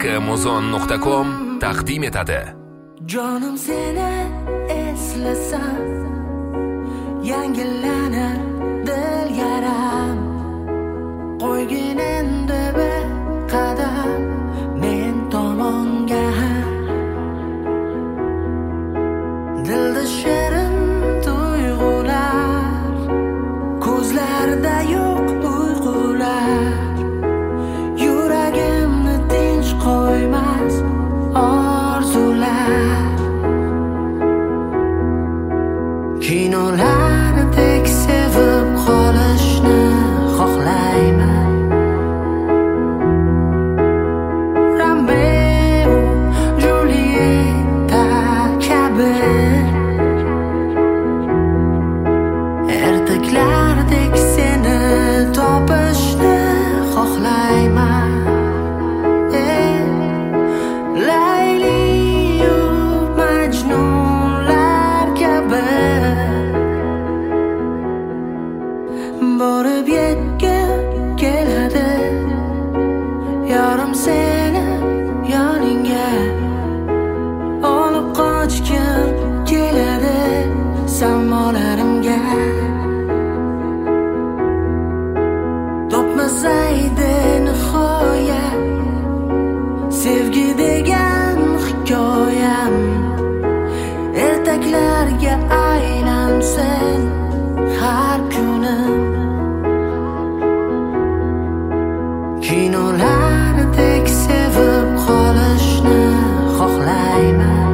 kmozon.com taqdim etadi. Jonim seni eslasam yangilanar dil yaram. Qo'ygin endi bir qadam men tomonga. Dilda shirin tuyg'ular, ko'zlarda yo'q uyqular. Yuragimni tinch qo'ymas orzular. Kinolardek sevib qolishni xohlayman. Romeo, Julieta kabi ertaklardek seni topishni xohlayman. Layliyu Majnunlar kabi borib yetgim keladi. Yorim seni yoningga olib qochgim keladi samolarimga. Topmasaydi nihoya sevgi degan hikoyam, ertaklarga aylansin har kunim. Kinolardek sevib qolishni xohlayman.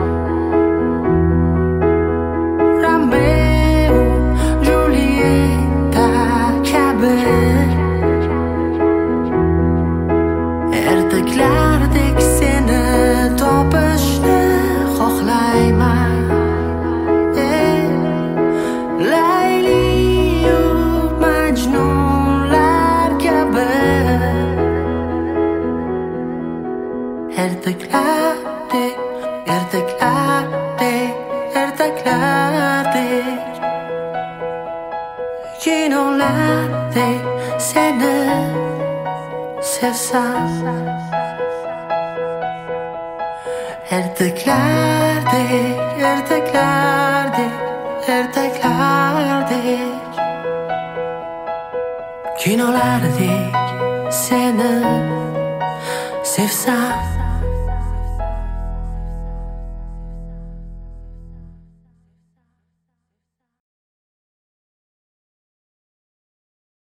Romeo, Julieta kabi ertaklardek seni topishni xohlayman. Layliyu Majnunlar kabi ertaklardek, ertaklardek, ertaklardek kinolardek seni sevsam. Ertaklardek, ertaklardek, ertaklardek kinolardek seni sevsam.